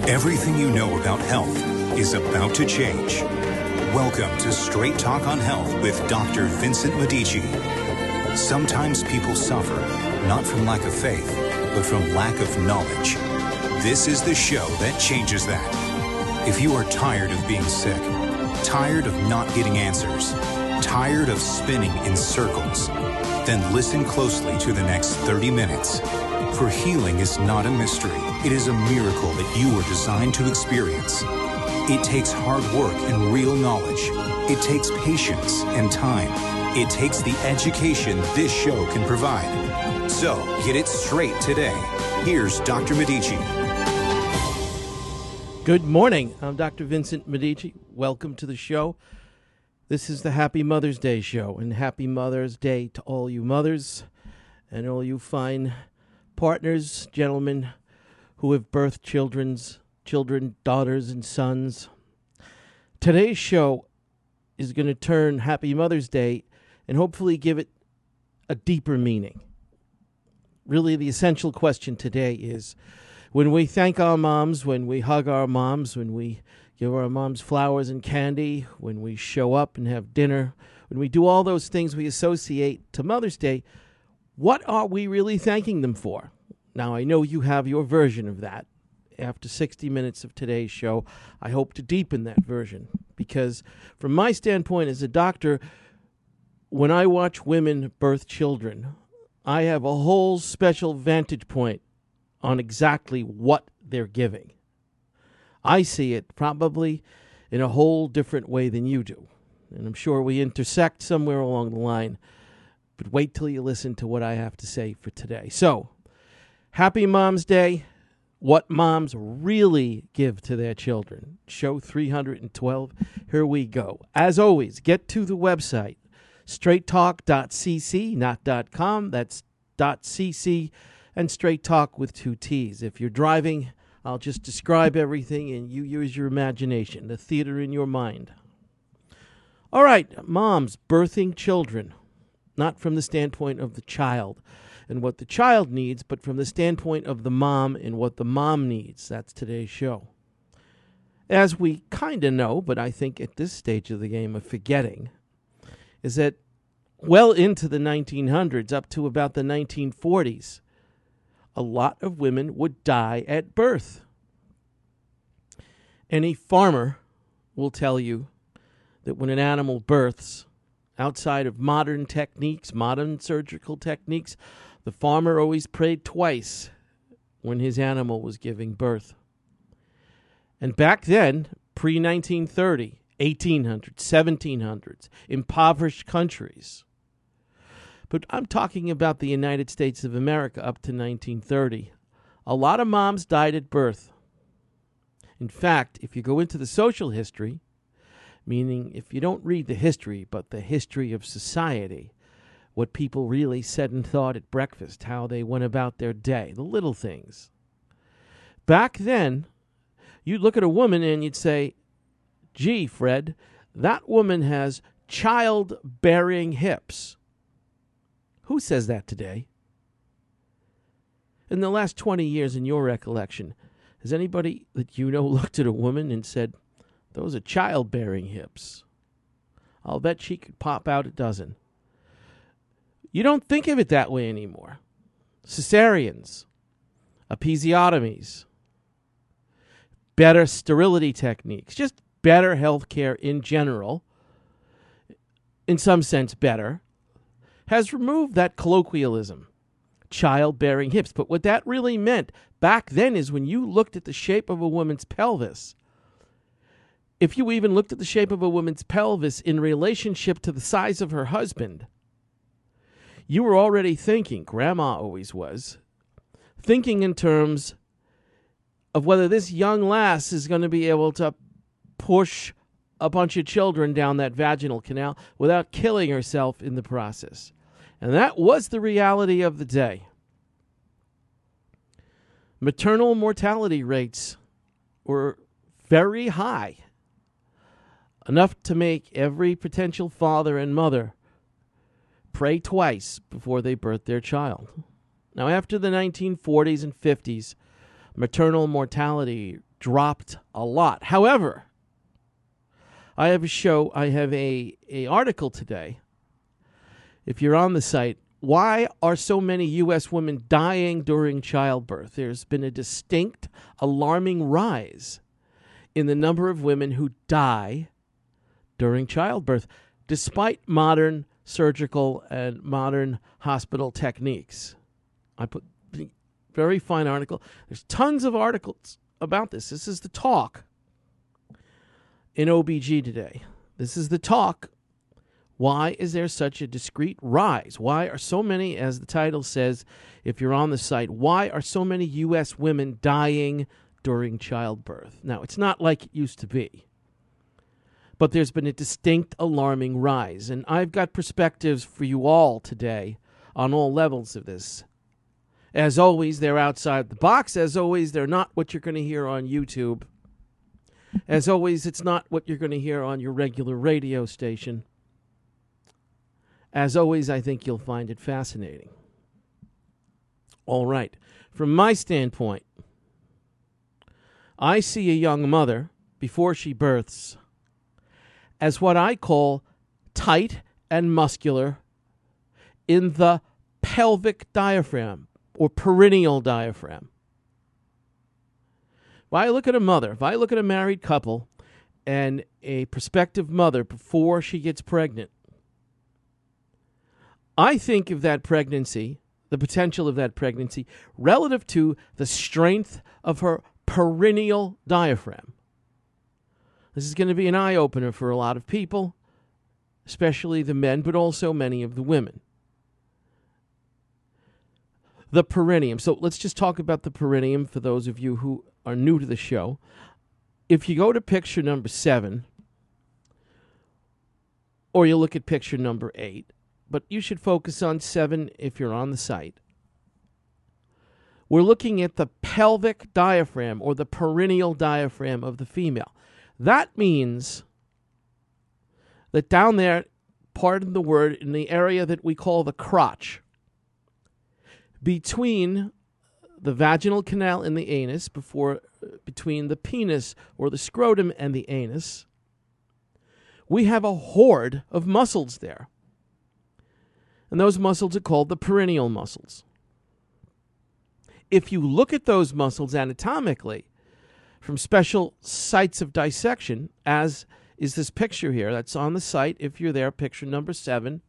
Everything you know about health is about to change. Welcome to Straight Talk on Health with Dr. Vincent Medici. Sometimes people suffer, not from lack of faith, but from lack of knowledge. This is the show that changes that. If you are tired of being sick, tired of not getting answers, tired of spinning in circles, then listen closely to the next 30 minutes. For healing is not a mystery. It is a miracle that you were designed to experience. It takes hard work and real knowledge. It takes patience and time. It takes the education this show can provide. So, get it straight today. Here's Dr. Medici. Good morning. I'm Dr. Vincent Medici. Welcome to the show. This is the Happy Mother's Day show, and Happy Mother's Day to all you mothers and all you fine partners, gentlemen who have birthed children, daughters, and sons. Today's show is going to turn Happy Mother's Day and hopefully give it a deeper meaning. Really, the essential question today is, when we thank our moms, when we hug our moms, when we give our moms flowers and candy, when we show up and have dinner, when we do all those things we associate to Mother's Day, what are we really thanking them for? Now, I know you have your version of that. After 60 minutes of today's show, I hope to deepen that version. Because from my standpoint as a doctor, when I watch women birth children, I have a whole special vantage point on exactly what they're giving. I see it probably in a whole different way than you do. And I'm sure we intersect somewhere along the line. But wait till you listen to what I have to say for today. So, Happy Mom's Day. What moms really give to their children. Show 312. Here we go. As always, get to the website, straighttalk.cc, not .com. That's .cc, and Straight Talk with 2 T's. If you're driving, I'll just describe everything and you use your imagination, the theater in your mind. All right, moms birthing children, not from the standpoint of the child and what the child needs, but from the standpoint of the mom and what the mom needs. That's today's show. As we kind of know, but I think at this stage of the game of forgetting, is that well into the 1900s, up to about the 1940s, a lot of women would die at birth. Any farmer will tell you that when an animal births, outside of modern techniques, modern surgical techniques, the farmer always prayed twice when his animal was giving birth. And back then, pre-1930, 1800s, 1700s, impoverished countries. But I'm talking about the United States of America up to 1930. A lot of moms died at birth. In fact, if you go into the social history, meaning if you don't read the history, but the history of society, what people really said and thought at breakfast, how they went about their day, the little things. Back then, you'd look at a woman and you'd say, gee, Fred, that woman has childbearing hips. Who says that today? In the last 20 years, in your recollection, has anybody that you know looked at a woman and said, those are childbearing hips? I'll bet she could pop out a dozen. You don't think of it that way anymore. Cesareans, episiotomies, better sterility techniques, just better health care in general, in some sense better, has removed that colloquialism, childbearing hips. But what that really meant back then is when you looked at the shape of a woman's pelvis, if you even looked at the shape of a woman's pelvis in relationship to the size of her husband, you were already thinking, Grandma always was, thinking in terms of whether this young lass is going to be able to push a bunch of children down that vaginal canal without killing herself in the process. And that was the reality of the day. Maternal mortality rates were very high, enough to make every potential father and mother pray twice before they birth their child. Now, after the 1940s and 50s, maternal mortality dropped a lot. However, I have a article today. If you're on the site, why are so many U.S. women dying during childbirth? There's been a distinct, alarming rise in the number of women who die during childbirth, despite modern surgical and modern hospital techniques. I put a very fine article. There's tons of articles about this. This is the talk in OBG today. This is the talk. Why is there such a discrete rise? Why are so many, as the title says, if you're on the site, why are so many U.S. women dying during childbirth? Now, it's not like it used to be, but there's been a distinct, alarming rise. And I've got perspectives for you all today on all levels of this. As always, they're outside the box. As always, they're not what you're going to hear on YouTube. As always, it's not what you're going to hear on your regular radio station. As always, I think you'll find it fascinating. All right. From my standpoint, I see a young mother, before she births, as what I call tight and muscular in the pelvic diaphragm or perineal diaphragm. If I look at a mother, if I look at a married couple and a prospective mother before she gets pregnant, I think of that pregnancy, the potential of that pregnancy, relative to the strength of her perineal diaphragm. This is going to be an eye-opener for a lot of people, especially the men, but also many of the women. The perineum. So let's just talk about the perineum for those of you who are new to the show. If you go to picture number 7, or you look at picture number 8, but you should focus on 7 if you're on the site. We're looking at the pelvic diaphragm or the perineal diaphragm of the female. That means that down there, pardon the word, in the area that we call the crotch, between the vaginal canal and the anus, between the penis or the scrotum and the anus, we have a horde of muscles there. And those muscles are called the perineal muscles. If you look at those muscles anatomically from special sites of dissection, as is this picture here that's on the site, if you're there, picture number 7,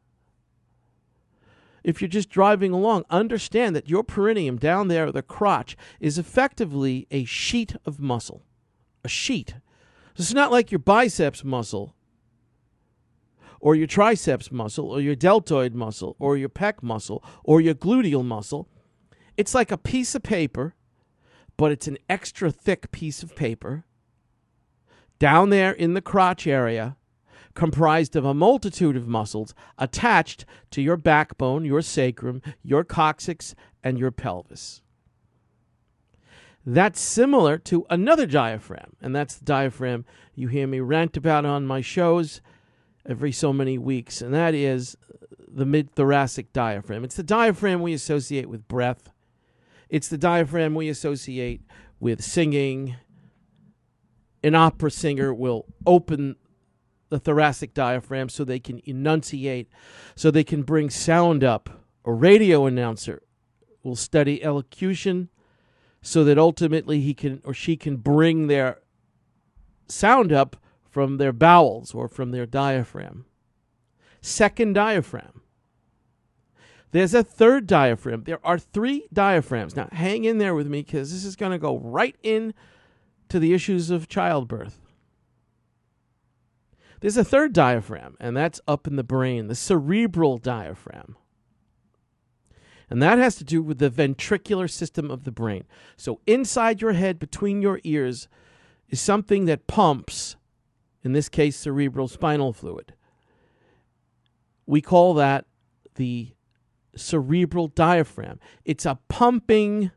if you're just driving along, understand that your perineum down there, the crotch, is effectively a sheet of muscle. A sheet. It's not like your biceps muscle, or your triceps muscle, or your deltoid muscle, or your pec muscle, or your gluteal muscle. It's like a piece of paper, but it's an extra thick piece of paper down there in the crotch area, comprised of a multitude of muscles attached to your backbone, your sacrum, your coccyx, and your pelvis. That's similar to another diaphragm, and that's the diaphragm you hear me rant about on my shows every so many weeks, and that is the mid-thoracic diaphragm. It's the diaphragm we associate with breath. It's the diaphragm we associate with singing. An opera singer will open the thoracic diaphragm so they can enunciate, so they can bring sound up. A radio announcer will study elocution so that ultimately he can or she can bring their sound up from their bowels or from their diaphragm. Second diaphragm. There's a third diaphragm. There are 3 diaphragms. Now, hang in there with me because this is going to go right in to the issues of childbirth. There's a third diaphragm, and that's up in the brain, the cerebral diaphragm. And that has to do with the ventricular system of the brain. So inside your head, between your ears, is something that pumps, in this case, cerebral spinal fluid. We call that the cerebral diaphragm. It's a pumping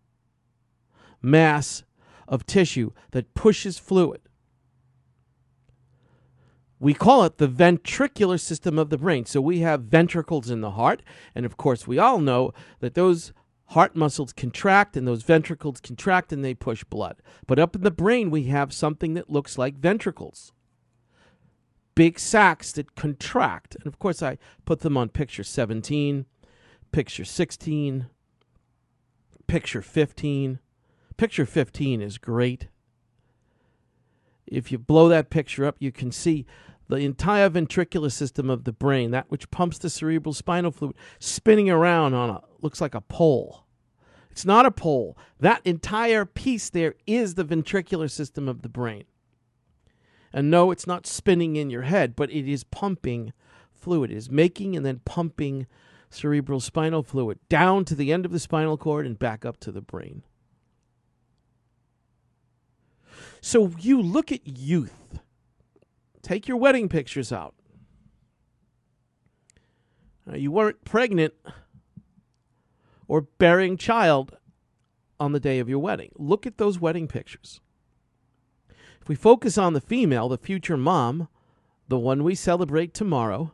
mass of tissue that pushes fluid. We call it the ventricular system of the brain. So we have ventricles in the heart, and of course we all know that those Heart muscles contract, and those ventricles contract, and they push blood. But up in the brain, we have something that looks like ventricles. Big sacs that contract. And of course, I put them on picture 17, picture 16, picture 15. Picture 15 is great. If you blow that picture up, you can see the entire ventricular system of the brain, that which pumps the cerebral spinal fluid, spinning around on looks like a pole. It's not a pole. That entire piece there is the ventricular system of the brain. And no, it's not spinning in your head, but it is pumping fluid. It is making and then pumping cerebral spinal fluid down to the end of the spinal cord and back up to the brain. So you look at youth. Take your wedding pictures out. You weren't pregnant or bearing child on the day of your wedding. Look at those wedding pictures. If we focus on the female, the future mom, the one we celebrate tomorrow,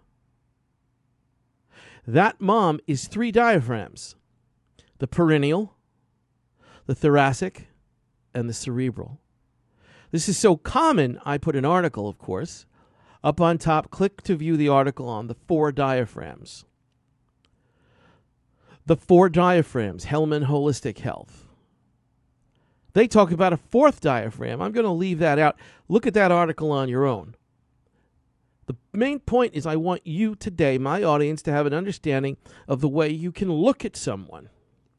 that mom is 3 diaphragms: the perineal, the thoracic, and the cerebral. This is so common, I put an article, of course, up on top. Click to view the article on the 4 diaphragms. The 4 diaphragms, Hellman Holistic Health. They talk about a 4th diaphragm. I'm going to leave that out. Look at that article on your own. The main point is I want you today, my audience, to have an understanding of the way you can look at someone.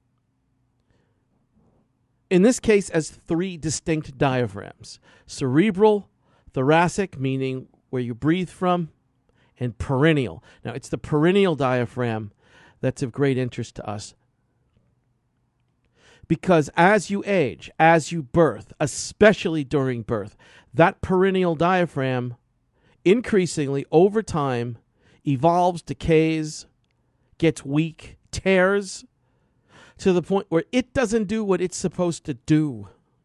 In this case, as 3 distinct diaphragms: cerebral, thoracic, meaning where you breathe from, and perineal. Now, it's the perineal diaphragm that's of great interest to us. Because as you age, as you birth, especially during birth, that perineal diaphragm increasingly over time evolves, decays, gets weak, tears, to the point where it doesn't do what it's supposed to do.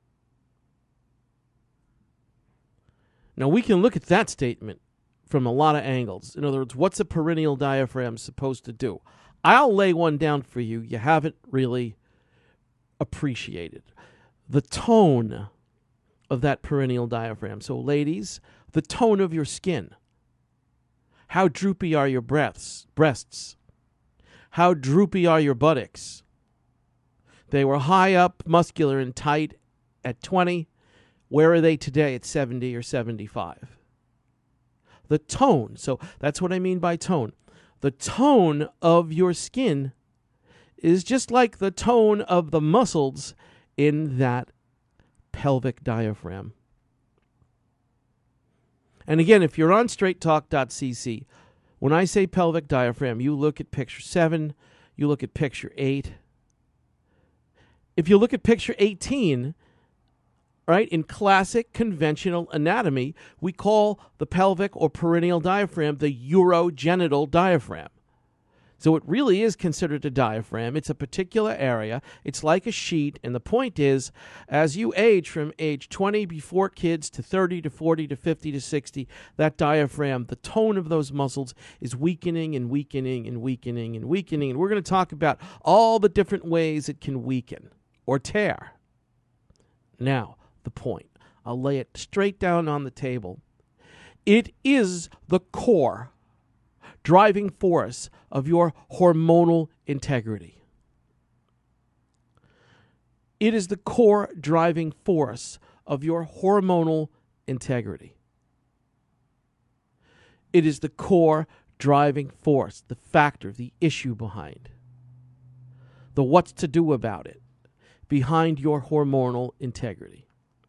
Now, we can look at that statement from a lot of angles. In other words, what's a perineal diaphragm supposed to do? I'll lay one down for you. You haven't really appreciated the tone of that perineal diaphragm. So, ladies, the tone of your skin. How droopy are your breasts? How droopy are your buttocks? They were high up, muscular, and tight at 20. Where are they today at 70 or 75? The tone. So that's what I mean by tone. The tone of your skin is just like the tone of the muscles in that pelvic diaphragm. And again, if you're on straighttalk.cc, when I say pelvic diaphragm, you look at picture 7, you look at picture 8. If you look at picture 18, right, in classic conventional anatomy, we call the pelvic or perineal diaphragm the urogenital diaphragm. So it really is considered a diaphragm. It's a particular area. It's like a sheet. And the point is, as you age from age 20 before kids to 30 to 40 to 50 to 60, that diaphragm, the tone of those muscles is weakening and weakening and weakening and weakening. And we're going to talk about all the different ways it can weaken or tear. Now, the point. I'll lay it straight down on the table. It is the core driving force of your hormonal integrity. It is the core driving force of your hormonal integrity. It is the core driving force, the factor, the issue behind, the what's to do about it, behind your hormonal integrity.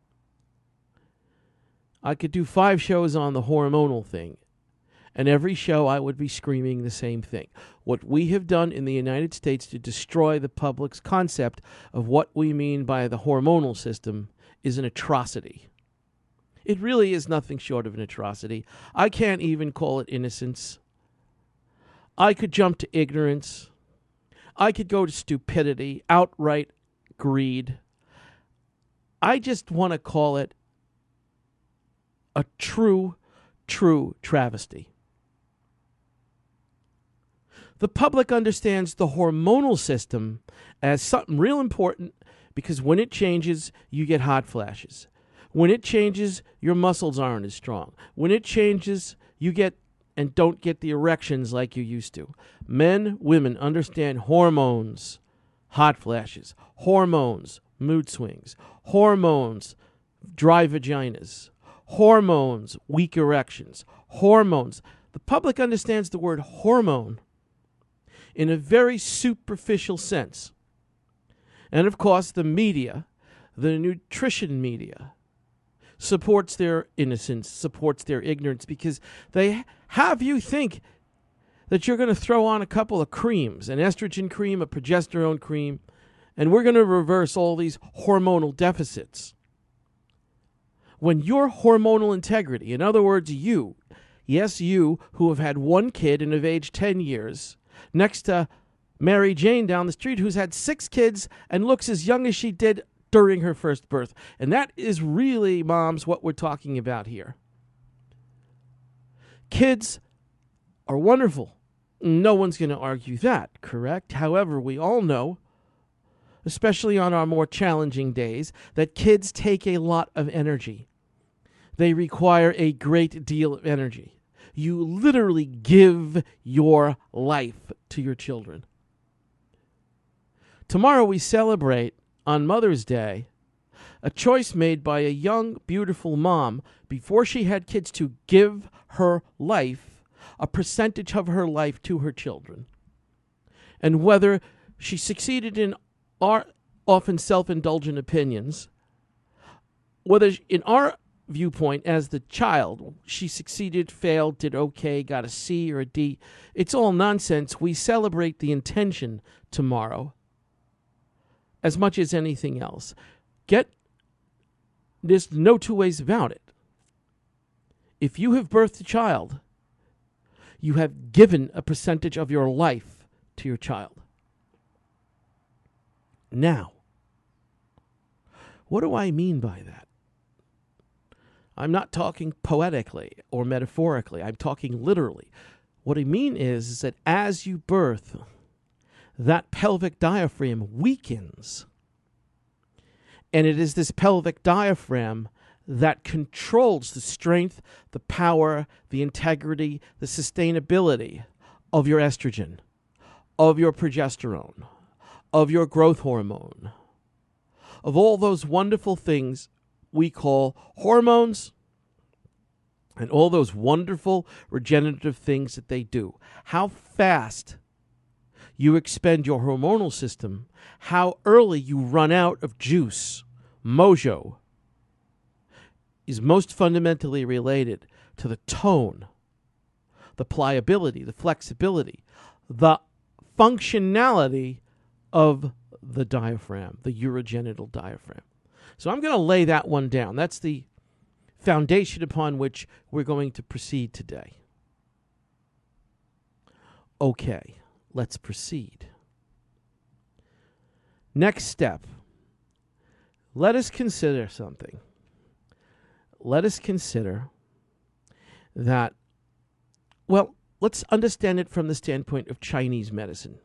I could do 5 shows on the hormonal thing, and every show I would be screaming the same thing. What we have done in the United States to destroy the public's concept of what we mean by the hormonal system is an atrocity. It really is nothing short of an atrocity. I can't even call it innocence. I could jump to ignorance. I could go to stupidity, outright greed. I just want to call it a true travesty. The public understands the hormonal system as something real important because when it changes, you get hot flashes. When it changes, your muscles aren't as strong. When it changes, you get and don't get the erections like you used to. Men, women understand hormones, hot flashes, hormones, mood swings, hormones, dry vaginas, hormones, weak erections, hormones. The public understands the word hormone in a very superficial sense. And of course, the media, the nutrition media, supports their innocence, supports their ignorance, because they have you think that you're going to throw on a couple of creams, an estrogen cream, a progesterone cream, and we're going to reverse all these hormonal deficits. When your hormonal integrity, in other words, you, yes, you who have had one kid and have aged 10 years, next to Mary Jane down the street who's had 6 kids and looks as young as she did during her first birth. And that is really, moms, what we're talking about here. Kids are wonderful. No one's going to argue that, correct? However, we all know, especially on our more challenging days, that kids take a lot of energy. They require a great deal of energy. You literally give your life to your children. Tomorrow we celebrate, on Mother's Day, a choice made by a young, beautiful mom before she had kids to give her life, a percentage of her life to her children. And whether she succeeded in our often self-indulgent opinions, whether in our viewpoint as the child, she succeeded, failed, did okay, got a C or a D, it's all nonsense. We celebrate the intention tomorrow as much as anything else. There's no two ways about it. If you have birthed a child, you have given a percentage of your life to your child. Now, what do I mean by that? I'm not talking poetically or metaphorically. I'm talking literally. What I mean is that as you birth, that pelvic diaphragm weakens. And it is this pelvic diaphragm that controls the strength, the power, the integrity, the sustainability of your estrogen, of your progesterone, of your growth hormone, of all those wonderful things we call hormones, and all those wonderful regenerative things that they do. How fast you expend your hormonal system, how early you run out of juice, mojo, is most fundamentally related to the tone, the pliability, the flexibility, the functionality of the diaphragm, the urogenital diaphragm. So I'm going to lay that one down. That's the foundation upon which we're going to proceed today. Okay, let's proceed. Next step. Let us consider something. Let us consider that, well, let's understand it from the standpoint of Chinese medicine.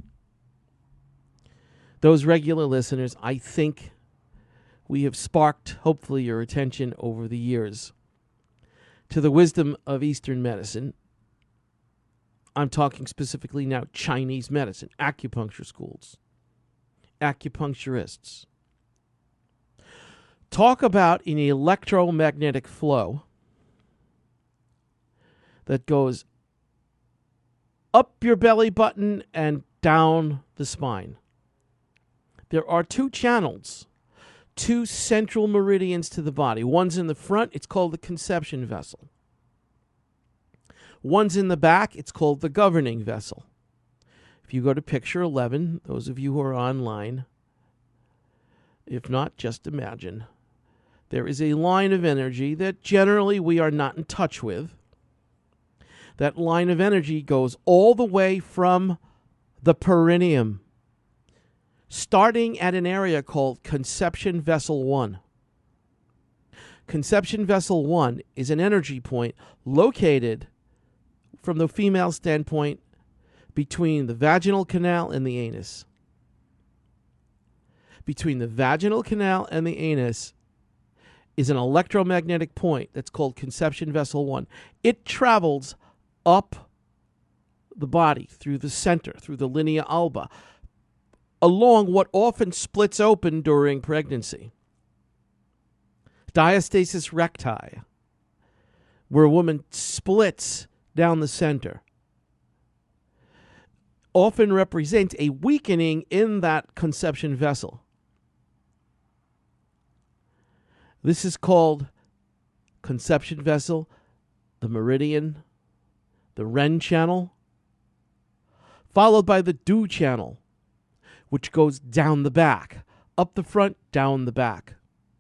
Those regular listeners, I think we have sparked, hopefully, your attention over the years to the wisdom of Eastern medicine. I'm talking specifically now Chinese medicine, acupuncture schools, acupuncturists. Talk about an electromagnetic flow that goes up your belly button and down the spine. There are 2 channels, 2 central meridians to the body. One's in the front, it's called the conception vessel. One's in the back, it's called the governing vessel. If you go to picture 11, those of you who are online, if not, just imagine. There is a line of energy that generally we are not in touch with. That line of energy goes all the way from the perineum, starting at an area called Conception Vessel 1. Conception Vessel 1 is an energy point located, from the female standpoint, between the vaginal canal and the anus. Between the vaginal canal and the anus is an electromagnetic point that's called conception vessel 1. It travels up the body, through the center, through the linea alba, along what often splits open during pregnancy. Diastasis recti, where a woman splits down the center, often represents a weakening in that conception vessel. This is called conception vessel, the meridian, the Ren channel, followed by the Du channel, which goes down the back, up the front, down the back.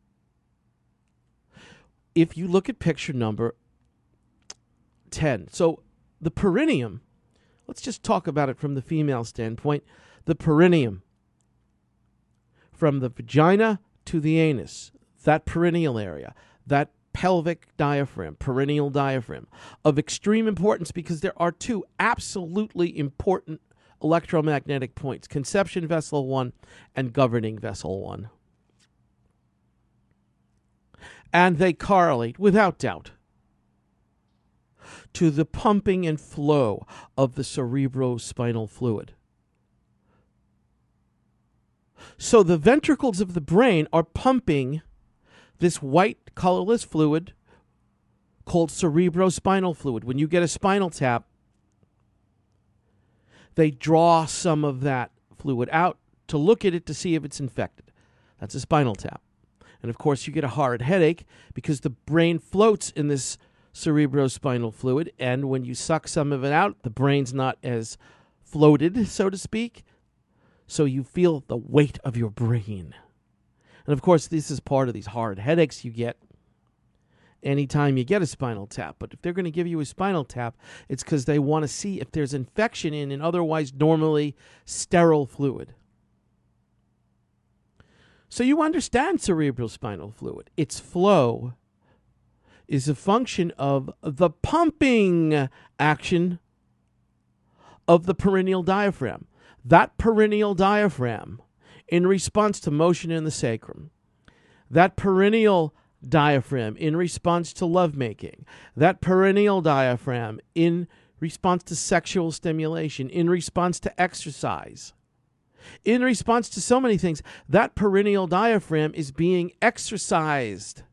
If you look at picture number 10, so the perineum, let's just talk about it from the female standpoint. The perineum, from the vagina to the anus, that perineal area, that pelvic diaphragm, perineal diaphragm, of extreme importance because there are two absolutely important electromagnetic points, conception vessel 1 and governing vessel 1. And they correlate, without doubt, to the pumping and flow of the cerebrospinal fluid. So the ventricles of the brain are pumping this white, colorless fluid called cerebrospinal fluid. When you get a spinal tap, they draw some of that fluid out to look at it to see if it's infected. That's a spinal tap. And of course, you get a hard headache because the brain floats in this cerebrospinal fluid, and when you suck some of it out, the brain's not as floated, so to speak, so you feel the weight of your brain. And of course, this is part of these hard headaches you get anytime you get a spinal tap. But if they're going to give you a spinal tap, it's because they want to see if there's infection in an otherwise normally sterile fluid. So you understand cerebrospinal fluid. Its flow is a function of the pumping action of the perineal diaphragm. That perineal diaphragm, in response to motion in the sacrum, that perineal diaphragm in response to lovemaking, that perineal diaphragm in response to sexual stimulation, in response to exercise, in response to so many things, that perineal diaphragm is being exercised.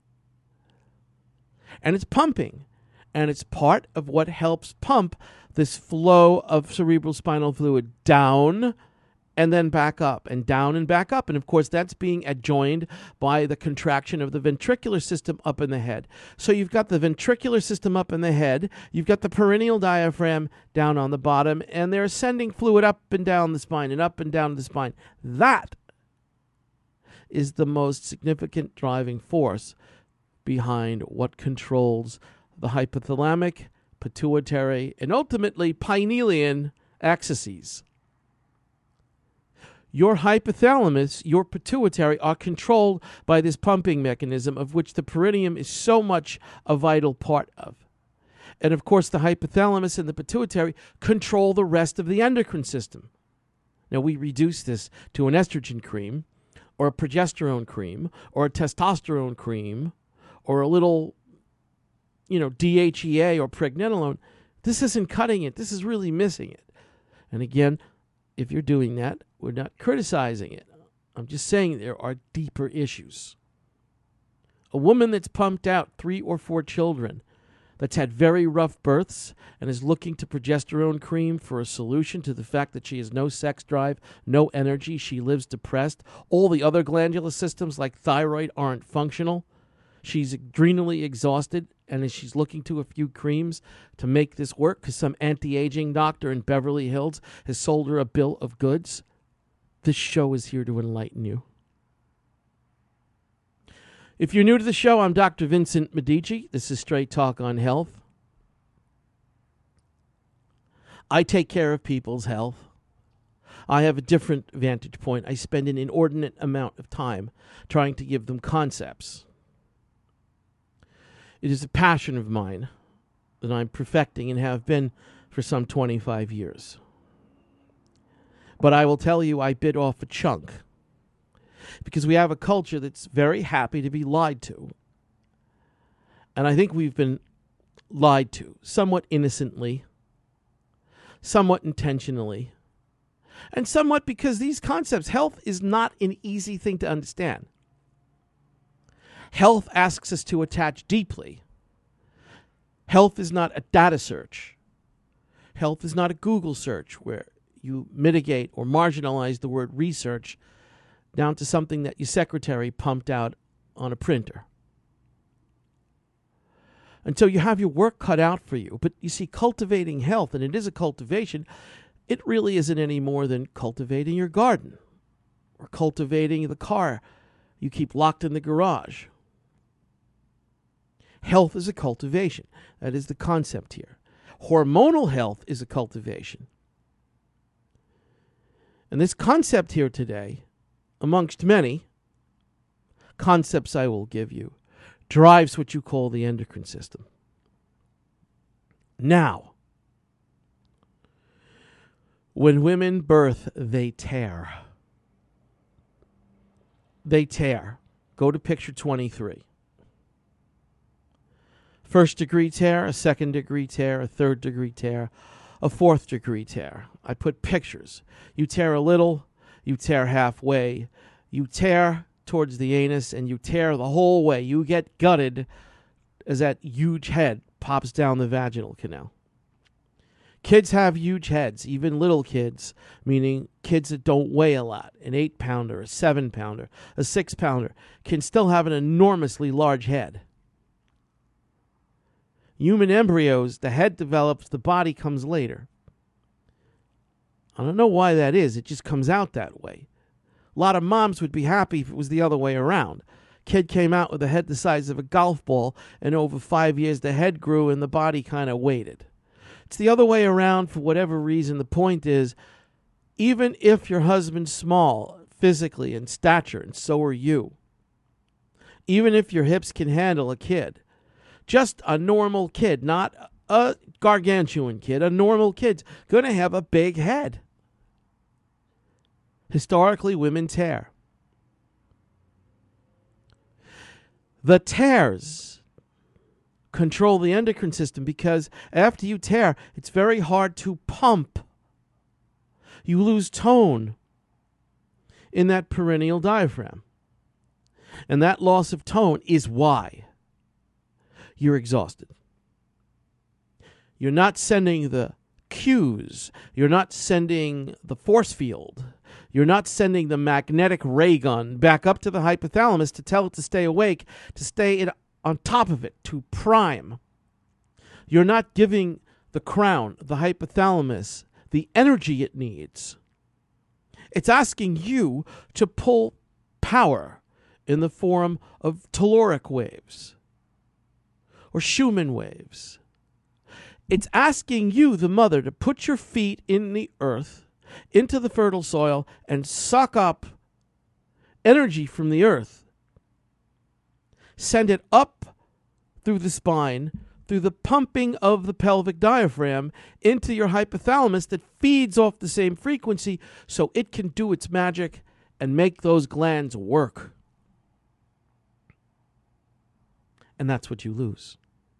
And it's pumping. And it's part of what helps pump this flow of cerebrospinal fluid down and then back up and down and back up. And of course, that's being adjoined by the contraction of the ventricular system up in the head. So you've got the ventricular system up in the head, you've got the perineal diaphragm down on the bottom, and they're sending fluid up and down the spine and up and down the spine. That is the most significant driving force behind what controls the hypothalamic, pituitary, and ultimately pinealian axes. Your hypothalamus, your pituitary, are controlled by this pumping mechanism of which the perineum is so much a vital part of. And of course, the hypothalamus and the pituitary control the rest of the endocrine system. Now, we reduce this to an estrogen cream, or a progesterone cream, or a testosterone cream, or a little, DHEA or pregnenolone. This isn't cutting it. This is really missing it. And again, if you're doing that, we're not criticizing it. I'm just saying there are deeper issues. A woman that's pumped out 3 or 4 children, that's had very rough births, and is looking to progesterone cream for a solution to the fact that she has no sex drive, no energy, she lives depressed, all the other glandular systems like thyroid aren't functional, she's adrenally exhausted, and as she's looking to a few creams to make this work because some anti-aging doctor in Beverly Hills has sold her a bill of goods, this show is here to enlighten you. If you're new to the show, I'm Dr. Vincent Medici. This is Straight Talk on Health. I take care of people's health. I have a different vantage point. I spend an inordinate amount of time trying to give them concepts. It is a passion of mine that I'm perfecting and have been for some 25 years. But I will tell you, I bit off a chunk. Because we have a culture that's very happy to be lied to. And I think we've been lied to, somewhat innocently, somewhat intentionally, and somewhat because these concepts, health is not an easy thing to understand. Health asks us to attach deeply. Health is not a data search. Health is not a Google search where you mitigate or marginalize the word research down to something that your secretary pumped out on a printer. Until you have your work cut out for you. But you see, cultivating health, and it is a cultivation, it really isn't any more than cultivating your garden or cultivating the car you keep locked in the garage. Health is a cultivation. That is the concept here. Hormonal health is a cultivation. And this concept here today, amongst many concepts I will give you, drives what you call the endocrine system. Now, when women birth, they tear. They tear. Go to picture 23. First degree tear, a second degree tear, a third degree tear, a fourth degree tear. I put pictures. You tear a little, you tear halfway, you tear towards the anus, and you tear the whole way. You get gutted as that huge head pops down the vaginal canal. Kids have huge heads, even little kids, meaning kids that don't weigh a lot. An 8-pounder, a 7-pounder, a 6-pounder can still have an enormously large head. Human embryos, the head develops, the body comes later. I don't know why that is. It just comes out that way. A lot of moms would be happy if it was the other way around. Kid came out with a head the size of a golf ball, and over 5 years the head grew and the body kind of waited. It's the other way around for whatever reason. The point is, even if your husband's small physically in stature, and so are you, even if your hips can handle a kid, just a normal kid, not a gargantuan kid, a normal kid's going to have a big head. Historically, women tear. The tears control the endocrine system because after you tear, it's very hard to pump. You lose tone in that perineal diaphragm. And that loss of tone is why you're exhausted. You're not sending the cues. You're not sending the force field. You're not sending the magnetic ray gun back up to the hypothalamus to tell it to stay awake, to stay on top of it, to prime. You're not giving the crown, the hypothalamus, the energy it needs. It's asking you to pull power in the form of telluric waves or Schumann waves. It's asking you, the mother, to put your feet in the earth, into the fertile soil, and suck up energy from the earth. Send it up through the spine, through the pumping of the pelvic diaphragm into your hypothalamus that feeds off the same frequency so it can do its magic and make those glands work. And that's what you lose.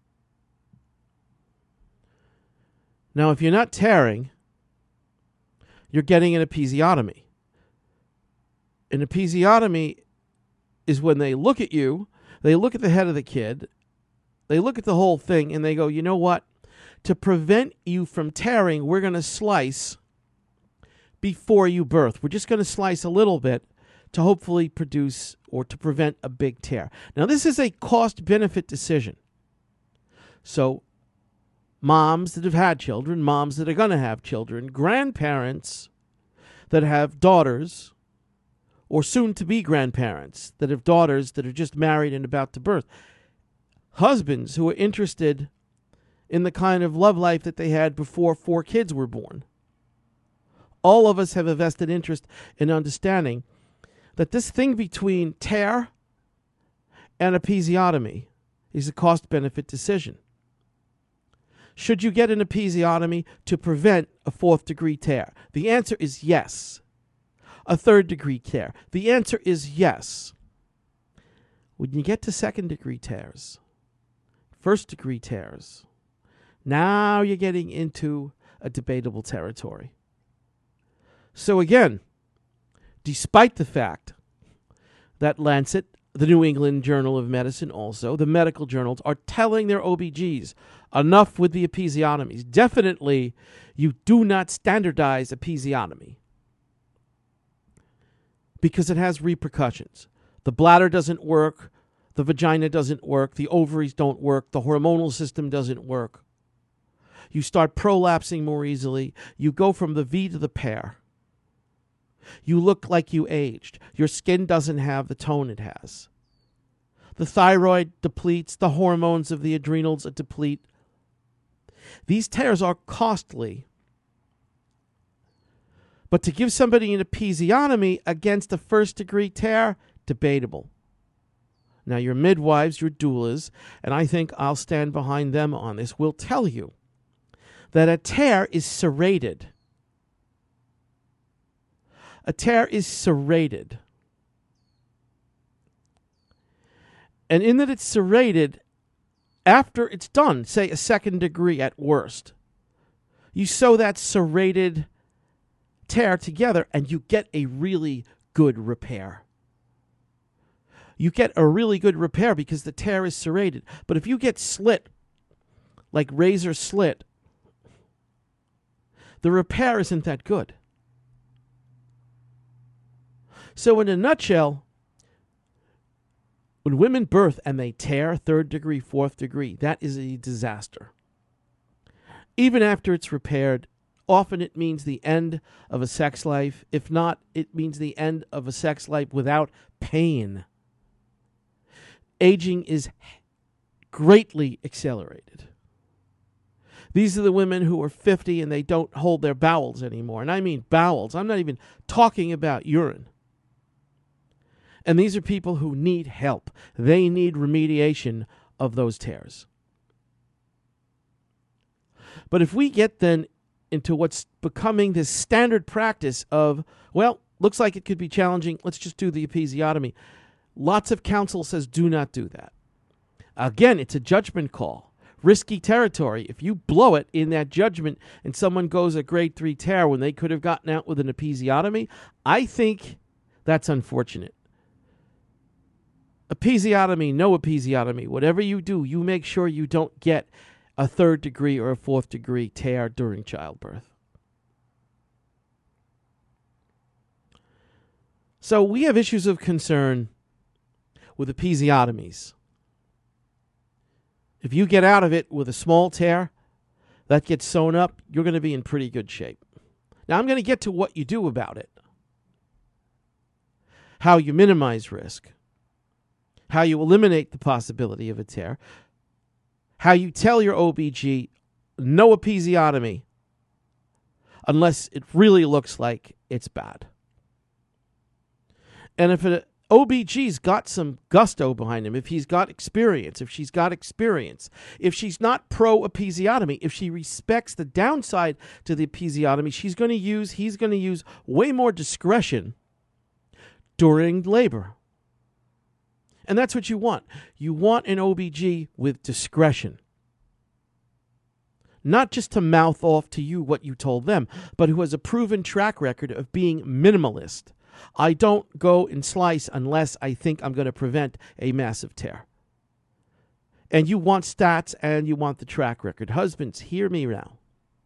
Now, if you're not tearing, you're getting an episiotomy. An episiotomy is when they look at you, they look at the head of the kid, they look at the whole thing, and they go, you know what? To prevent you from tearing, we're going to slice before you birth. We're just going to slice a little bit to hopefully produce or to prevent a big tear. Now, this is a cost-benefit decision. So, moms that have had children, moms that are going to have children, grandparents that have daughters, or soon-to-be grandparents that have daughters that are just married and about to birth, husbands who are interested in the kind of love life that they had before 4 kids were born. All of us have a vested interest in understanding that this thing between tear and episiotomy is a cost-benefit decision. Should you get an episiotomy to prevent a 4th-degree tear? The answer is yes. A 3rd-degree tear? The answer is yes. When you get to 2nd-degree tears, 1st-degree tears, now you're getting into a debatable territory. So again, despite the fact that Lancet, the New England Journal of Medicine also, the medical journals are telling their OBGs, enough with the episiotomies. Definitely, you do not standardize episiotomy because it has repercussions. The bladder doesn't work, the vagina doesn't work, the ovaries don't work, the hormonal system doesn't work. You start prolapsing more easily. You go from the V to the pear. You look like you aged. Your skin doesn't have the tone it has. The thyroid depletes. The hormones of the adrenals deplete. These tears are costly. But to give somebody an episiotomy against a 1st-degree tear, debatable. Now, your midwives, your doulas, and I think I'll stand behind them on this, will tell you that a tear is serrated. A tear is serrated. And in that it's serrated, after it's done, say a 2nd degree at worst, you sew that serrated tear together and you get a really good repair. You get a really good repair because the tear is serrated. But if you get slit, like razor slit, the repair isn't that good. So in a nutshell, when women birth and they tear 3rd degree, 4th degree, that is a disaster. Even after it's repaired, often it means the end of a sex life. If not, it means the end of a sex life without pain. Aging is greatly accelerated. These are the women who are 50 and they don't hold their bowels anymore. And I mean bowels. I'm not even talking about urine. And these are people who need help. They need remediation of those tears. But if we get then into what's becoming this standard practice of, well, looks like it could be challenging, let's just do the episiotomy. Lots of counsel says do not do that. Again, it's a judgment call. Risky territory. If you blow it in that judgment and someone goes a grade 3 tear when they could have gotten out with an episiotomy, I think that's unfortunate. Episiotomy, no episiotomy, whatever you do, you make sure you don't get a 3rd degree or a 4th degree tear during childbirth. So we have issues of concern with episiotomies. If you get out of it with a small tear that gets sewn up, you're going to be in pretty good shape. Now, I'm going to get to what you do about it, how you minimize risk, how you eliminate the possibility of a tear, how you tell your OBG no episiotomy unless it really looks like it's bad. And if an OBG's got some gusto behind him, if he's got experience, if she's got experience, if she's not pro-episiotomy, if she respects the downside to the episiotomy, he's going to use way more discretion during labor. And that's what you want. You want an OBG with discretion. Not just to mouth off to you what you told them, but who has a proven track record of being minimalist. I don't go and slice unless I think I'm going to prevent a massive tear. And you want stats and you want the track record. Husbands, hear me now.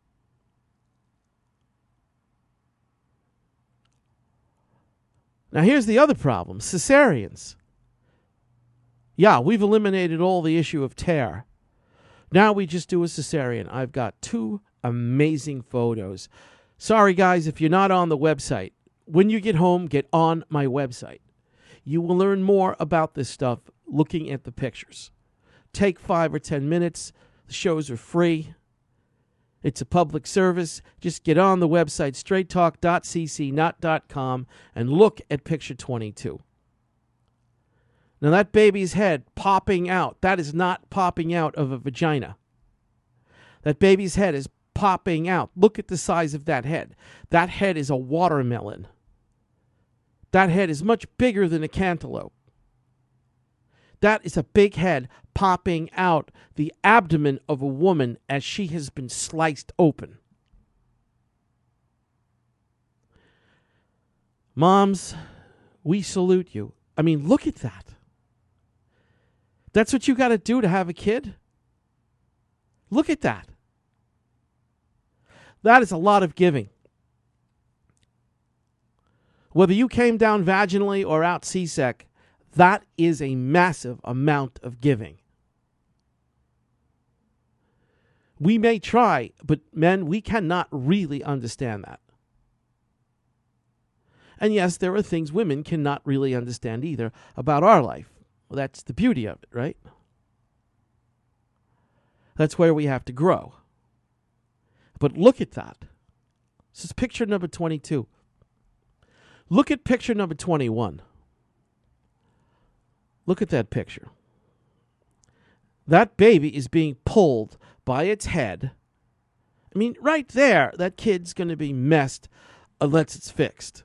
Now here's the other problem. Cesareans. Yeah, we've eliminated all the issue of tear. Now we just do a cesarean. I've got 2 amazing photos. Sorry, guys, if you're not on the website. When you get home, get on my website. You will learn more about this stuff looking at the pictures. Take 5 or 10 minutes. The shows are free. It's a public service. Just get on the website, straighttalk.cc, not .com, and look at picture 22. Now, that baby's head popping out, that is not popping out of a vagina. That baby's head is popping out. Look at the size of that head. That head is a watermelon. That head is much bigger than a cantaloupe. That is a big head popping out the abdomen of a woman as she has been sliced open. Moms, we salute you. I mean, look at that. That's what you got to do to have a kid? Look at that. That is a lot of giving. Whether you came down vaginally or out C-sec, that is a massive amount of giving. We may try, but men, we cannot really understand that. And yes, there are things women cannot really understand either about our life. Well, that's the beauty of it, right? That's where we have to grow. But look at that. This is picture number 22. Look at picture number 21. Look at that picture. That baby is being pulled by its head. I mean, right there, that kid's going to be messed unless it's fixed.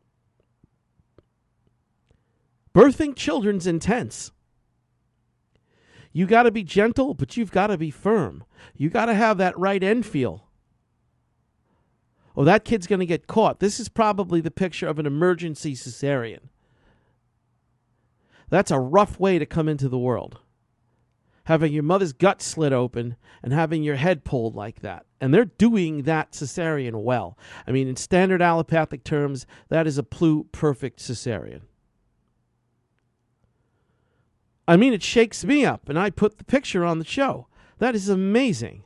Birthing children's intense. You got to be gentle, but you've got to be firm. You got to have that right end feel. Oh, that kid's going to get caught. This is probably the picture of an emergency cesarean. That's a rough way to come into the world. Having your mother's gut slit open and having your head pulled like that. And they're doing that cesarean well. I mean, in standard allopathic terms, that is a perfect cesarean. I mean, it shakes me up, and I put the picture on the show. That is amazing.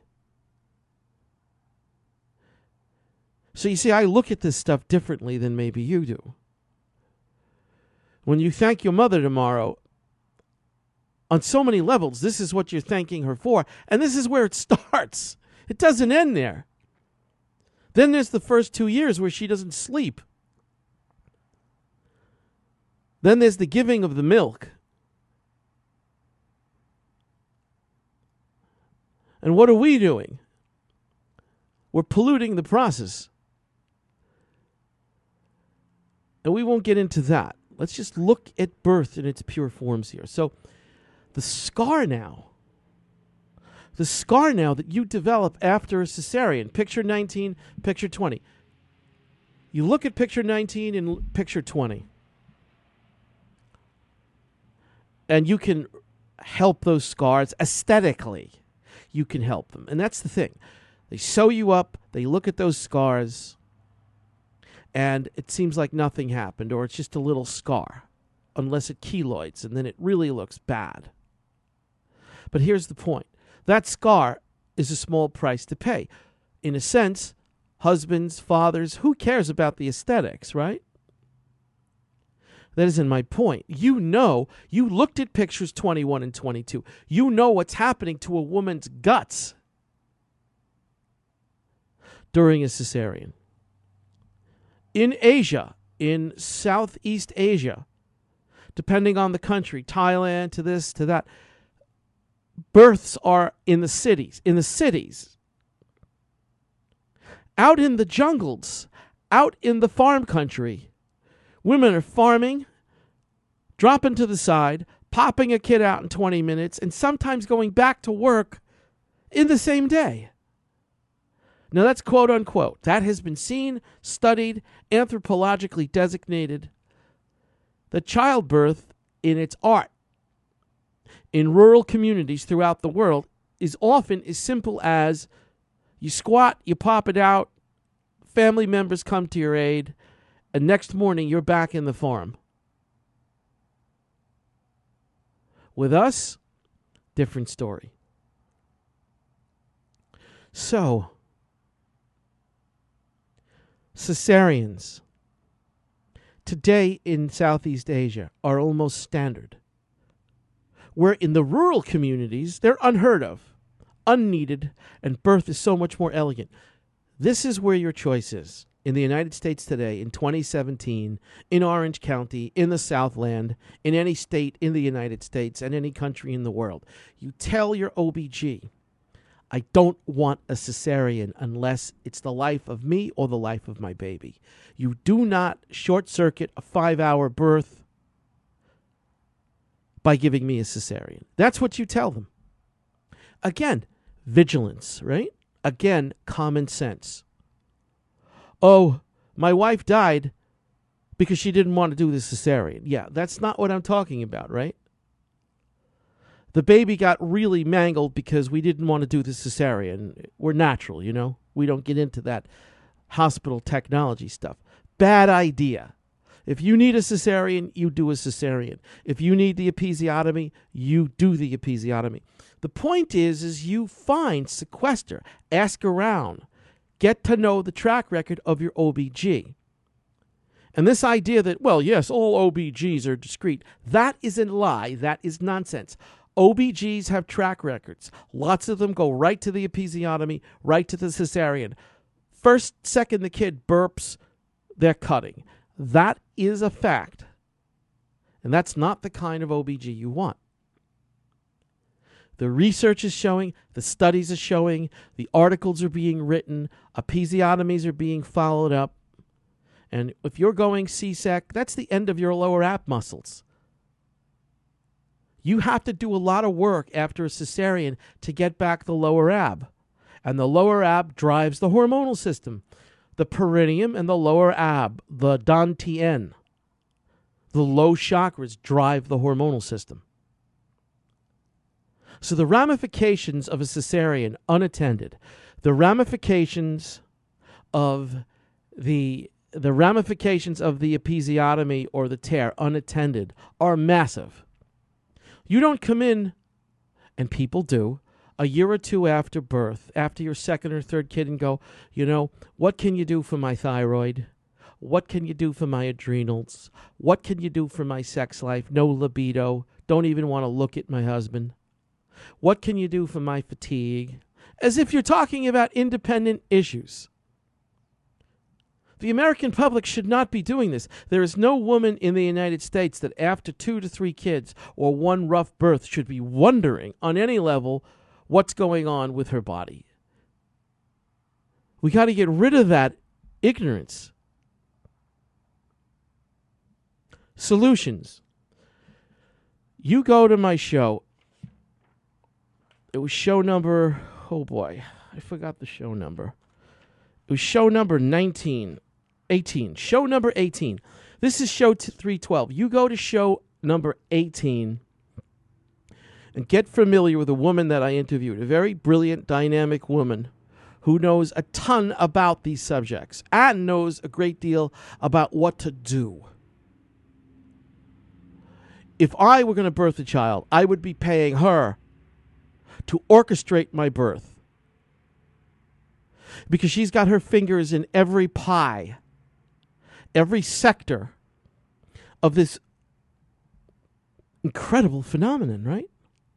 So you see, I look at this stuff differently than maybe you do. When you thank your mother tomorrow, on so many levels, this is what you're thanking her for, and this is where it starts. It doesn't end there. Then there's the first 2 years where she doesn't sleep. Then there's the giving of the milk. And what are we doing? We're polluting the process. And we won't get into that. Let's just look at birth in its pure forms here. So the scar now that you develop after a cesarean, picture 19, picture 20. You look at picture 19 and picture 20. And you can help those scars aesthetically. You can help them. And that's the thing. They sew you up, they look at those scars, and it seems like nothing happened, or it's just a little scar, unless it keloids, and then it really looks bad. But here's the point. That scar is a small price to pay. In a sense, husbands, fathers, who cares about the aesthetics, right? That isn't my point. You know, you looked at pictures 21 and 22. You know what's happening to a woman's guts during a cesarean. In Asia, in Southeast Asia, depending on the country, Thailand to this, to that, births are in the cities. In the cities. Out in the jungles, out in the farm country, women are farming, dropping to the side, popping a kid out in 20 minutes, and sometimes going back to work in the same day. Now that's quote unquote. That has been seen, studied, anthropologically designated. The childbirth in its art in rural communities throughout the world is often as simple as you squat, you pop it out, family members come to your aid, and next morning you're back in the farm. With us, different story. So, cesareans today in Southeast Asia are almost standard. Where in the rural communities, they're unheard of, unneeded, and birth is so much more elegant. This is where your choice is. In the United States today, in 2017, in Orange County, in the Southland, in any state in the United States, and any country in the world. You tell your OBG, I don't want a cesarean unless it's the life of me or the life of my baby. You do not short-circuit a 5-hour birth by giving me a cesarean. That's what you tell them. Again, vigilance, right? Again, common sense. Oh, my wife died because she didn't want to do the cesarean. Yeah, that's not what I'm talking about, right? The baby got really mangled because we didn't want to do the cesarean. We're natural, you know? We don't get into that hospital technology stuff. Bad idea. If you need a cesarean, you do a cesarean. If you need the episiotomy, you do the episiotomy. The point is you find, sequester, ask around, get to know the track record of your OBG. And this idea that, well, yes, all OBGs are discreet, that is a lie. That is nonsense. OBGs have track records. Lots of them go right to the episiotomy, right to the cesarean. First second the kid burps, they're cutting. That is a fact. And that's not the kind of OBG you want. The research is showing, the studies are showing, the articles are being written, episiotomies are being followed up. And if you're going C-sec, that's the end of your lower ab muscles. You have to do a lot of work after a cesarean to get back the lower ab. And the lower ab drives the hormonal system. The perineum and the lower ab, the dantian, the low chakras drive the hormonal system. So the ramifications of a cesarean unattended, the ramifications of the episiotomy or the tear unattended are massive. You don't come in, and people do, a year or two after birth, after your second or third kid, and go, you know, what can you do for my thyroid? What can you do for my adrenals? What can you do for my sex life? No libido. Don't even want to look at my husband. What can you do for my fatigue? As if you're talking about independent issues. The American public should not be doing this. There is no woman in the United States that after 2 to 3 kids or one rough birth should be wondering on any level what's going on with her body. We got to get rid of that ignorance. Solutions. You go to my show. It was show number, oh boy, I forgot the show number. It was show number 18. Show number 18. This is show 312. You go to show number 18 and get familiar with a woman that I interviewed, a very brilliant, dynamic woman who knows a ton about these subjects and knows a great deal about what to do. If I were going to birth a child, I would be paying her to orchestrate my birth, because she's got her fingers in every pie, every sector of this incredible phenomenon, right?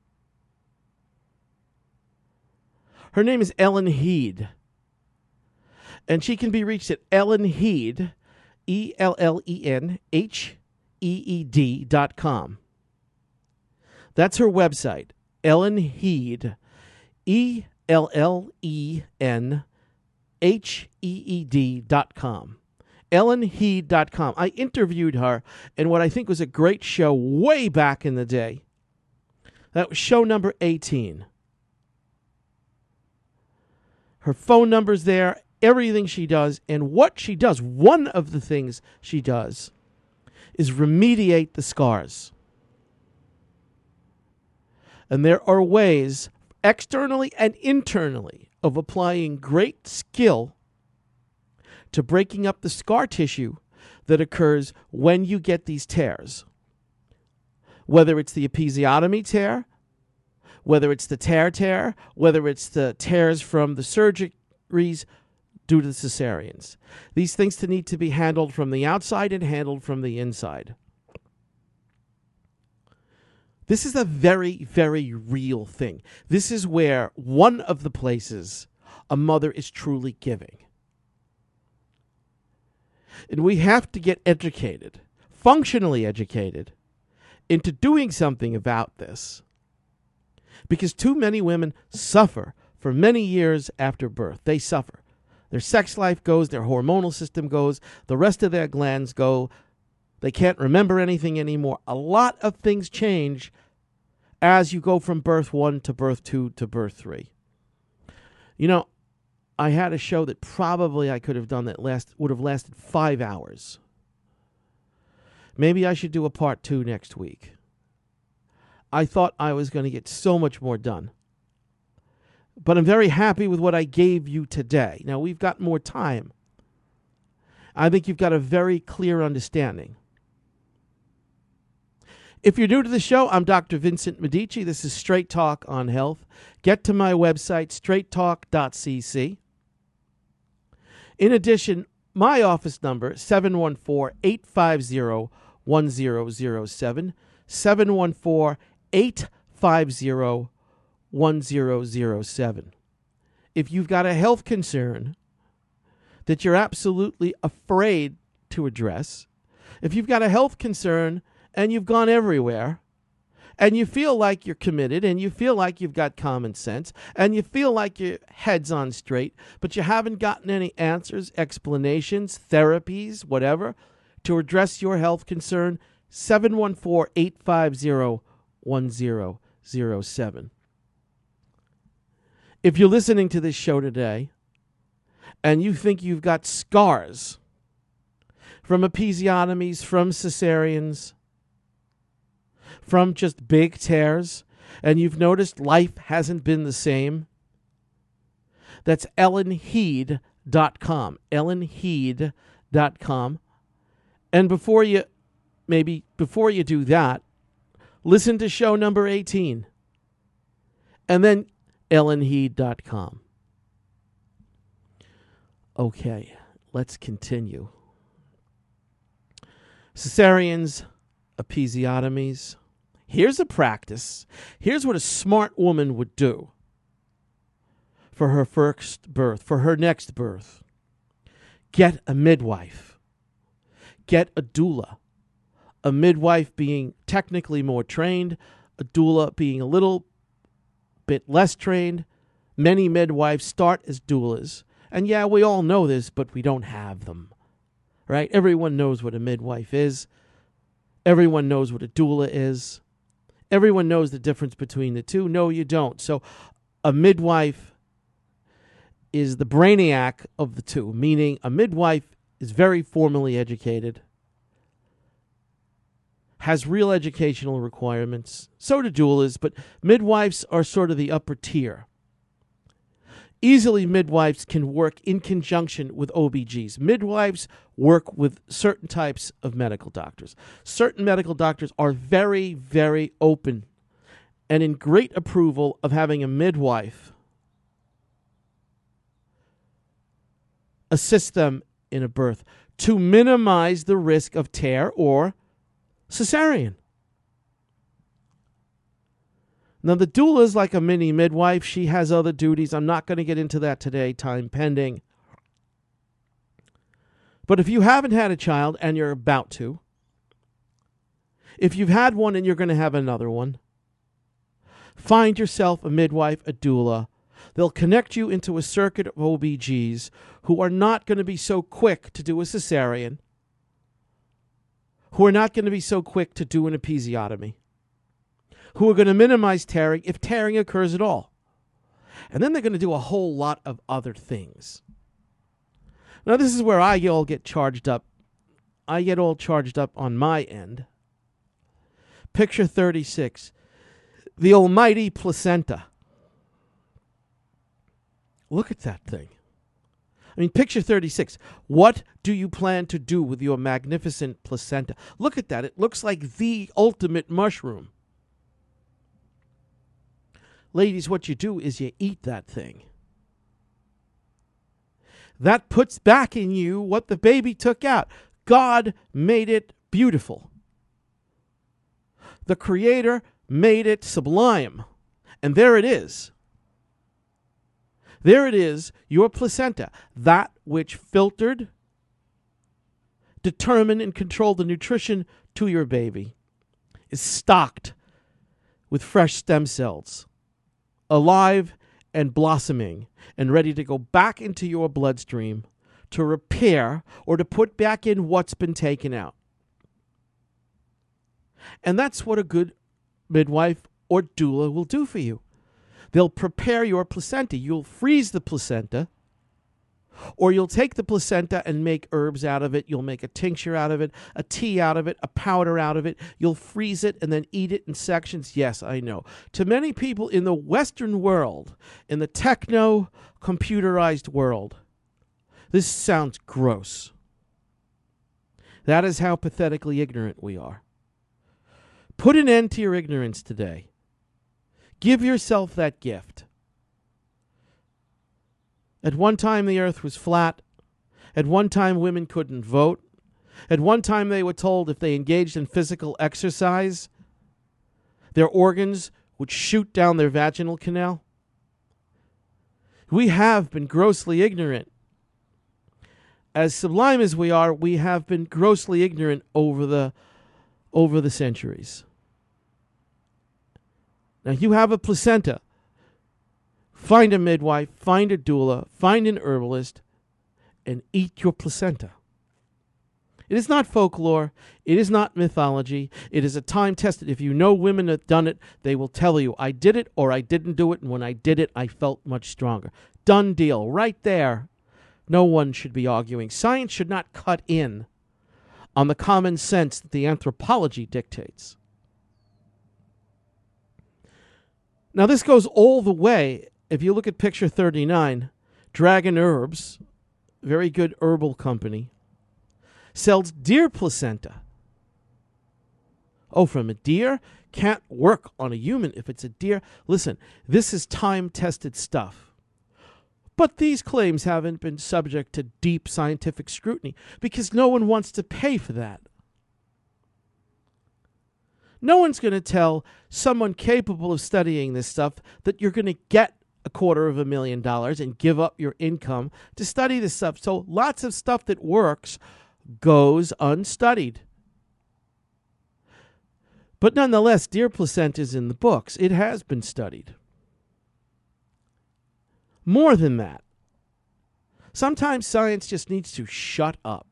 Her name is Ellen Heed, and she can be reached at Ellen Heed, ELLENHEED.com. That's her website, Ellen Heed, ELLENHEED.com. EllenHeed.com. I interviewed her in what I think was a great show way back in the day. That was show number 18. Her phone number's there, everything she does, and what she does, one of the things she does, is remediate the scars. And there are ways, externally and internally, of applying great skill to breaking up the scar tissue that occurs when you get these tears. Whether it's the episiotomy tear, whether it's the tear, whether it's the tears from the surgeries due to the cesareans. These things need to be handled from the outside and handled from the inside. This is a very, very real thing. This is where one of the places a mother is truly giving. And we have to get educated, functionally educated, into doing something about this. Because too many women suffer for many years after birth. They suffer. Their sex life goes, their hormonal system goes, the rest of their glands go. They can't remember anything anymore. A lot of things change as you go from birth 1 to birth 2 to birth 3. You know, I had a show that probably I could have done that would have lasted 5 hours. Maybe I should do a part 2 next week. I thought I was going to get so much more done. But I'm very happy with what I gave you today. Now, we've got more time. I think you've got a very clear understanding. If you're new to the show, I'm Dr. Vincent Medici. This is Straight Talk on Health. Get to my website, straighttalk.cc. In addition, my office number, 714-850-1007, 714-850-1007. If you've got a health concern that you're absolutely afraid to address, if you've got a health concern and you've gone everywhere, and you feel like you're committed, and you feel like you've got common sense, and you feel like your head's on straight, but you haven't gotten any answers, explanations, therapies, whatever, to address your health concern, 714-850-1007. If you're listening to this show today, and you think you've got scars from episiotomies, from cesareans, from just big tears, and you've noticed life hasn't been the same, that's ellenheed.com, ellenheed.com. And before you do that, listen to show number 18, and then ellenheed.com. Okay, let's continue. Cesareans, episiotomies. Here's a practice. Here's what a smart woman would do for her first birth, for her next birth. Get a midwife. Get a doula. A midwife being technically more trained, a doula being a little bit less trained. Many midwives start as doulas. And yeah, we all know this, but we don't have them. Right? Everyone knows what a midwife is. Everyone knows what a doula is. Everyone knows the difference between the two. No, you don't. So a midwife is the brainiac of the two, meaning a midwife is very formally educated, has real educational requirements. So do doulas, but midwives are sort of the upper tier. Easily, midwives can work in conjunction with OBGs. Midwives work with certain types of medical doctors. Certain medical doctors are very, very open and in great approval of having a midwife assist them in a birth to minimize the risk of tear or cesarean. Now, the doula is like a mini midwife. She has other duties. I'm not going to get into that today, time pending. But if you haven't had a child and you're about to, if you've had one and you're going to have another one, find yourself a midwife, a doula. They'll connect you into a circuit of OBGs who are not going to be so quick to do a cesarean, who are not going to be so quick to do an episiotomy, who are going to minimize tearing if tearing occurs at all. And then they're going to do a whole lot of other things. Now, this is where I all get charged up. I get all charged up on my end. Picture 36, the almighty placenta. Look at that thing. I mean, picture 36. What do you plan to do with your magnificent placenta? Look at that. It looks like the ultimate mushroom. Ladies, what you do is you eat that thing. That puts back in you what the baby took out. God made it beautiful. The Creator made it sublime. And there it is. There it is, your placenta, that which filtered, determined, and controlled the nutrition to your baby, is stocked with fresh stem cells, alive and blossoming and ready to go back into your bloodstream to repair or to put back in what's been taken out. And that's what a good midwife or doula will do for you. They'll prepare your placenta. You'll freeze the placenta, or you'll take the placenta and make herbs out of it. You'll make a tincture out of it, a tea out of it, a powder out of it. You'll freeze it and then eat it in sections. Yes, I know. To many people in the Western world, in the techno-computerized world, this sounds gross. That is how pathetically ignorant we are. Put an end to your ignorance today. Give yourself that gift. At one time, the earth was flat. At one time, women couldn't vote. At one time, they were told if they engaged in physical exercise, their organs would shoot down their vaginal canal. We have been grossly ignorant. As sublime as we are, we have been grossly ignorant over the centuries. Now, you have a placenta. Find a midwife, find a doula, find an herbalist, and eat your placenta. It is not folklore. It is not mythology. It is a time-tested. If you know women that have done it, they will tell you, I did it or I didn't do it, and when I did it, I felt much stronger. Done deal. Right there. No one should be arguing. Science should not cut in on the common sense that the anthropology dictates. Now, this goes all the way. If you look at picture 39, Dragon Herbs, very good herbal company, sells deer placenta. Oh, from a deer? Can't work on a human if it's a deer. Listen, this is time-tested stuff. But these claims haven't been subject to deep scientific scrutiny because no one wants to pay for that. No one's going to tell someone capable of studying this stuff that you're going to get $250,000 and give up your income to study this stuff. So lots of stuff that works goes unstudied. But nonetheless, deer placenta is in the books. It has been studied. More than that, sometimes science just needs to shut up.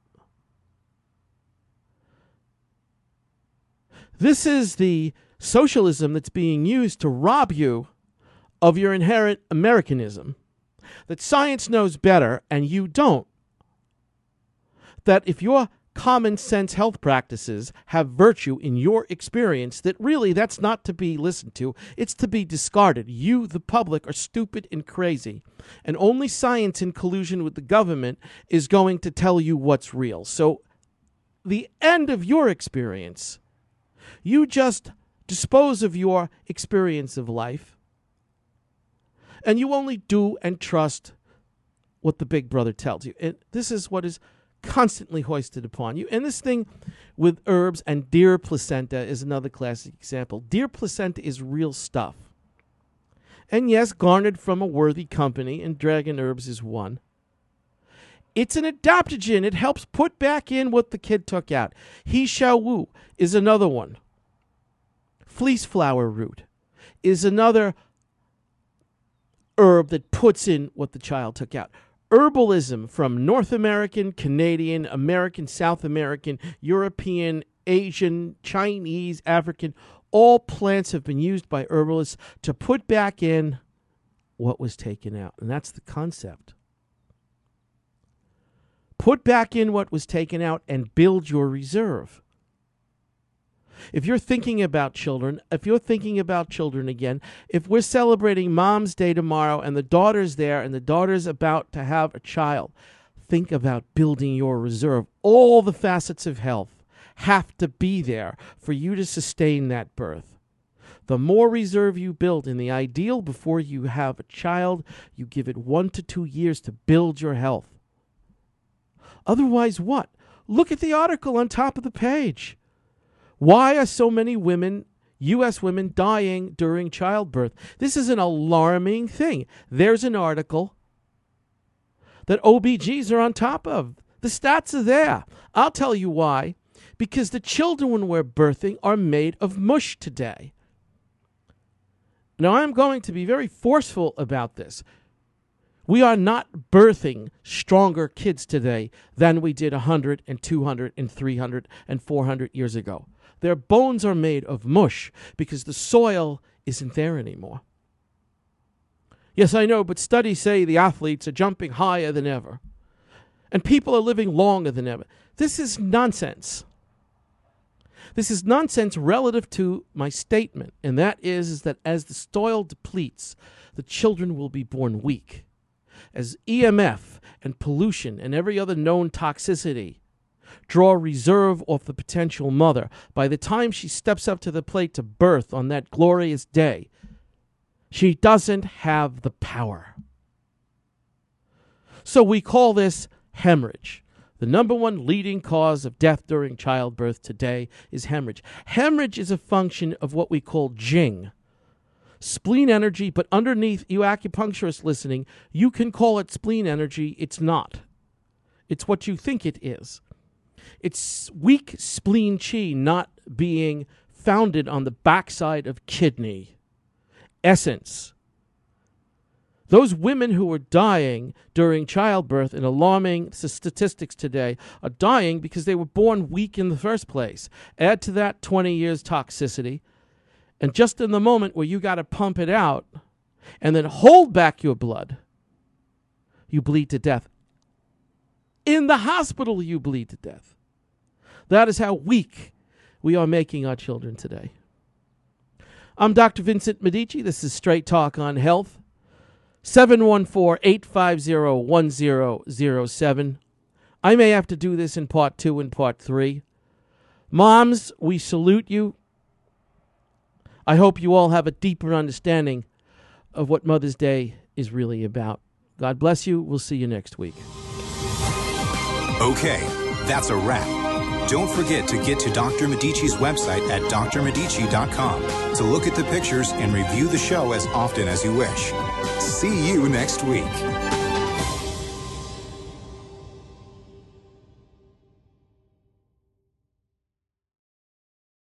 This is the socialism that's being used to rob you of your inherent Americanism. That science knows better and you don't. That if your common sense health practices have virtue in your experience, that really that's not to be listened to. It's to be discarded. You, the public, are stupid and crazy. And only science in collusion with the government is going to tell you what's real. So the end of your experience, you just dispose of your experience of life, and you only do and trust what the big brother tells you. And this is what is constantly hoisted upon you. And this thing with herbs and deer placenta is another classic example. Deer placenta is real stuff. And yes, garnered from a worthy company, and Dragon Herbs is one. It's an adaptogen. It helps put back in what the kid took out. He Shao Wu is another one. Fleece flower root is another herb that puts in what the child took out. Herbalism from North American, Canadian, American, South American, European, Asian, Chinese, African, all plants have been used by herbalists to put back in what was taken out. And that's the concept. Put back in what was taken out and build your reserve. If you're thinking about children, again, if we're celebrating Mom's Day tomorrow and the daughter's there and the daughter's about to have a child, think about building your reserve. All the facets of health have to be there for you to sustain that birth. The more reserve you build in the ideal before you have a child, you give it 1 to 2 years to build your health. Otherwise, what? Look at the article on top of the page. Why are so many women, U.S. women, dying during childbirth? This is an alarming thing. There's an article that OBGs are on top of. The stats are there. I'll tell you why. Because the children we're birthing are made of mush today. Now, I'm going to be very forceful about this. We are not birthing stronger kids today than we did 100 and 200 and 300 and 400 years ago. Their bones are made of mush because the soil isn't there anymore. Yes, I know, but studies say the athletes are jumping higher than ever. And people are living longer than ever. This is nonsense. This is nonsense relative to my statement, and that is that as the soil depletes, the children will be born weak. As EMF and pollution and every other known toxicity draw reserve off the potential mother, by the time she steps up to the plate to birth on that glorious day, she doesn't have the power. So we call this hemorrhage. The number one leading cause of death during childbirth today is hemorrhage. Hemorrhage is a function of what we call Jing, spleen energy, but underneath, you acupuncturists listening, you can call it spleen energy. It's not. It's what you think it is. It's weak spleen chi not being founded on the backside of kidney essence. Those women who are dying during childbirth, in alarming statistics today, are dying because they were born weak in the first place. Add to that 20 years toxicity, and just in the moment where you got to pump it out and then hold back your blood, you bleed to death. In the hospital, you bleed to death. That is how weak we are making our children today. I'm Dr. Vincent Medici. This is Straight Talk on Health. 714-850-1007. I may have to do this in part 2 and part 3. Moms, we salute you. I hope you all have a deeper understanding of what Mother's Day is really about. God bless you. We'll see you next week. Okay, that's a wrap. Don't forget to get to Dr. Medici's website at drmedici.com to look at the pictures and review the show as often as you wish. See you next week.